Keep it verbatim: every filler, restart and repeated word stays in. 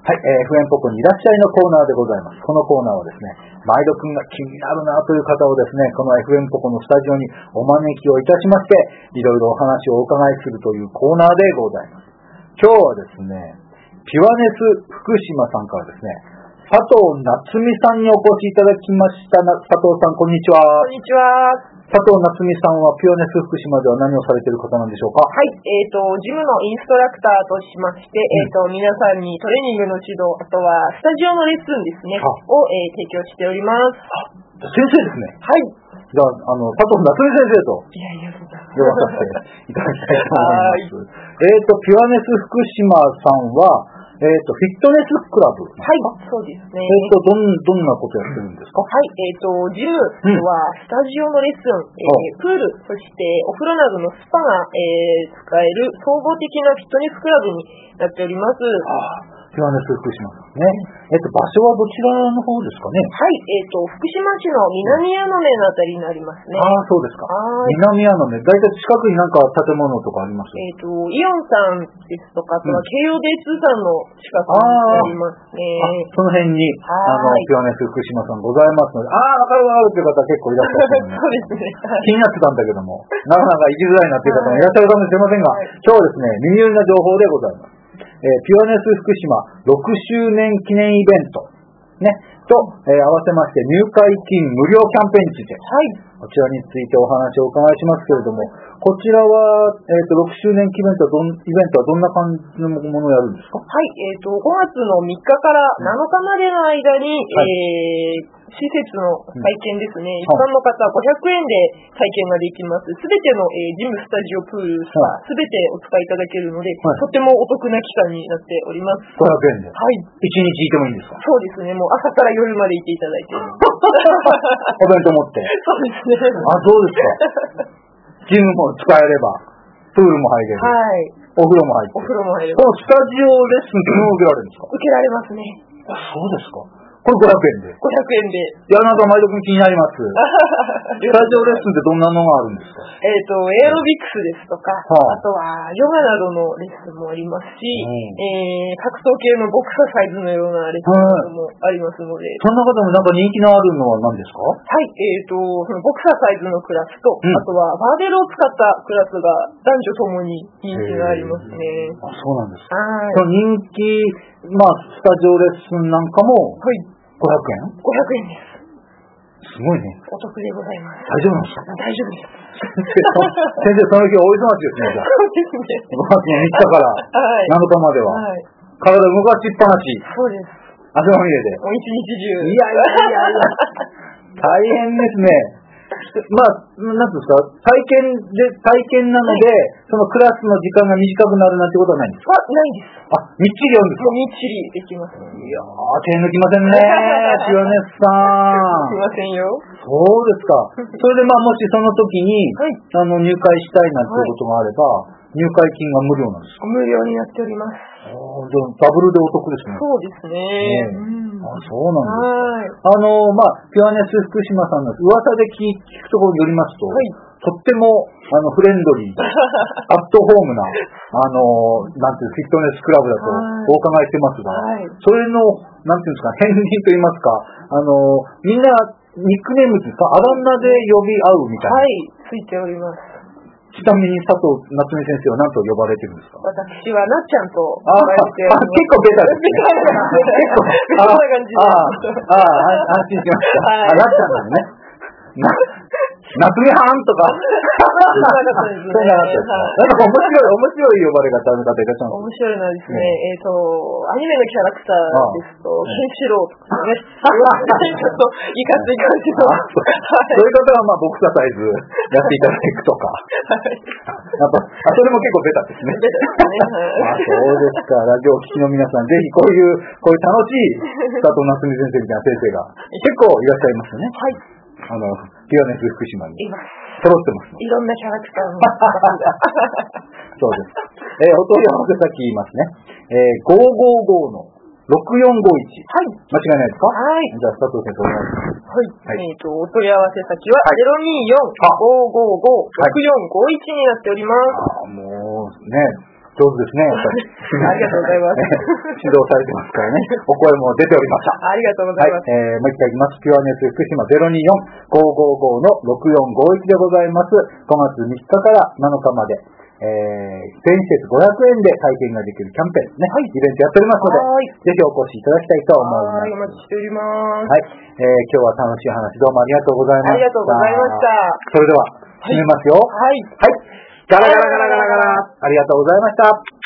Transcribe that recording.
はい、えー、エフエム ポコにいらっしゃいのコーナーでございます。このコーナーはですね、毎度くんが気になるなという方をですね、この エフエム ポコのスタジオにお招きをいたしまして、いろいろお話をお伺いするというコーナーでございます。今日はですね、ピュアネス福島さんからですね、佐藤夏美さんにお越しいただきました。佐藤さん、こんにちは。 こんにちは。 佐藤夏美さんはピュアネス福島では何をされている方なんでしょうか？ はい、えっ、ー、と、ジムのインストラクターとしまして、えっ、ー、と、皆さんにトレーニングの指導、あとはスタジオのレッスンですね、を、えー、提供しております。 先生ですね。 はい。 じゃあ、あの、佐藤夏美先生と。 いやいや、そうだ。 呼ばさせていただきたいと思います。えっ、ー、と、ピュアネス福島さんは、えっ、ー、と、フィットネスクラブ。 はい、そうですね。えっ、ー、と、どん、どんなことやってるんですか？ はい、えっ、ー、と、ジムはスタジオのレッスン、うんえー、プール、そしてお風呂などのスパが、えー、使える総合的なフィットネスクラブになっております。 ああ、ピュアネス福島さんね。えっ、ー、と、場所はどちらの方ですかね？ はい、えっ、ー、と、福島市の南矢野目のあたりになりますね。 ああ、そうですか。南矢野目。だいたい近くになんか建物とかあります？ えっ、ー、と、イオンさんですとか、あとは京葉デイツーさんの近くにありますね。 あ、その辺に、あの、ピュアネス福島さんございますので、ああ、わかるわかるっていう方結構いらっしゃると思います。 そうですね。 気になってたんだけども、なかなか行きづらいなっていう方もいらっしゃるかもしれませんが、はい、今日はですね、耳寄りな情報でございます。えー、ピュアネス福島ろくしゅうねん記念イベント、ね、と、えー、合わせまして入会金無料キャンペーンについて、はい、こちらについてお話をお伺いしますけれども、こちらは、えー、とろくしゅうねん記念イベントはどん、イベントはどんな感じのものをやるんですか？ はい、えっ、ー、と、ごがつのみっかからなのかまでの間に、はい、えー施設の体験ですね、うん、一般の方ごひゃくえんで体験ができます。すべての、えー、ジム、スタジオ、プール、スパ、すべてお使いいただけるので、はい、とてもお得な期間になっております。 ごひゃくえんで？ はい。 いちにちいてもいいんですか？ そうですね、もう朝から夜までいていただいて。 お弁当持って。 そうですね。 あ、そうですか。ジムも使えれば、プールも入れる。 はい。 お風呂も入って。 お風呂も入れる。 このスタジオレッスンっていうのを受けられるんですか？ 受けられますね。 あ、そうですか。これごひゃくえんで？ ごひゃくえんで。 いや、なんか毎度気になります。スタジオレッスンってどんなのがあるんですか？ えっ、ー、と、エアロビクスですとか、はあ、あとはヨガなどのレッスンもありますし、うん、えー、格闘系のボクササイズのようなレッスンもありますので。 その中でもなんか人気のあるのは何ですか？ はい、えっ、ー、と、そのボクササイズのクラスと、うん、あとはバーベルを使ったクラスが男女ともに人気がありますね。 あ、そうなんですか。 はい。 その人気、まあ、スタジオレッスンなんかも、はい。ごひゃくえん？ ごひゃくえんです。 すごいね。 お得でございます。 大丈夫なんですか？ 大丈夫です。 先生、その日大忙しですね、じゃあ。 そうですね。 ごがつのみっかからなのかまでは。はい。体動かしっぱなし。 そうです。 汗まみれで。 もう一日中。 いやいやいやいや。大変ですね。まあ、なんていうんですか、体験で、体験なので、はい、そのクラスの時間が短くなるなんてことはないんですか？ ないです。 あ、みっちりやるんですか？ みっちりできます。いやー、手抜きませんねピュアネスさん。 すいませんよ。 そうですか。それでまあ、もしその時に、はい、あの、入会したいなんていうことがあれば、はい、入会金が無料なんですか？ 無料になっております。 ああ、じゃあダブルでお得ですね。 そうですね。 ねうん、あ、そうなんですか。あの、まあ、ピュアネス福島さんの噂で聞くところによりますと、はい、とっても、あの、フレンドリー、アットホームな、あの、なんていう、フィットネスクラブだとお伺いしてますが、はい、それの、なんていうんですか、片鱗と言いますか、あの、みんな、ニックネームですか、あだ名で呼び合うみたいな。 はい、ついております。 ちなみに佐藤夏美先生は何と呼ばれてるんですか？ 私はなっちゃんと呼ばれております。 あ、結構ベタですね。 結構、そんな感じで。 ああ、ああ、安心しました。はい、あ、なっちゃんなのね。な、夏美はんとか。 そうなかったですね。 そうなかったです。なんか面白い、面白い呼ばれ方の方いらっしゃるんですか？ 面白いのはですね、えっと、アニメのキャラクターですと、ケンシロウとかね、ちょっといかつい感じの。 そういう方はまあ、ボクササイズやっていただくとか。やっぱ、あ、それも結構ベタですね。 ベタですね。 あ、そうですか。ラジオを聴きの皆さん、ぜひこういう、こういう楽しい佐藤夏美先生みたいな先生が結構いらっしゃいますよね。 はい。 あの、ピュアネス福島に。 います。 揃ってます。 いろんなキャラクターも。 そうですか。えー、お問い合わせ先言いますね。えー、ごーごーごーのろくよんごいち。はい。間違いないですか？ はい。 じゃあ、佐藤先生お願いします。 はい。はい、えっ、ー、と、お問い合わせ先は、ゼロにーよんごーごーごーろくよんごいちになっております。 ああ、もう、ね。 上手ですね、やっぱり。 ありがとうございます。 指導されてますからね。お声も出ておりました。 ありがとうございます。 はい、えー、もう一回いきます。ピュアネス福島 ゼロによん ごーごーごー のろくよんごいちでございます。ごがつみっかからなのかまで、えー、全施設ごひゃくえんで体験ができるキャンペーンね、はい、イベントやっておりますので、ぜひお越しいただきたいと思います。 はい、お待ちしております。 はい、えー、今日は楽しい話どうもありがとうございました。 ありがとうございました。 それでは、締めますよ。 はい。 はい。ガラガラガラガラガラ。ありがとうございました。